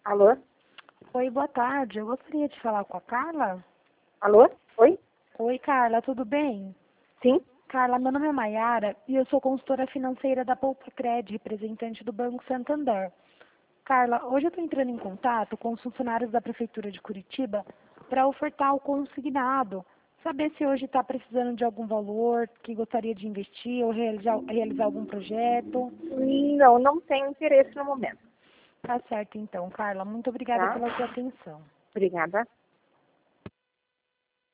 Alô? Oi, boa tarde. Eu gostaria de falar com a Carla. Alô? Oi? Oi, Carla, tudo bem? Sim? Carla, meu nome é Maiara e eu sou consultora financeira da Poupa Cred, representante do Banco Santander. Carla, hoje eu estou entrando em contato com os funcionários da Prefeitura de Curitiba para ofertar o consignado. Saber se hoje está precisando de algum valor que gostaria de investir ou realizar algum projeto. Não tenho interesse no momento, Tá certo, então, Carla. Muito obrigada tá? pela sua atenção. Obrigada.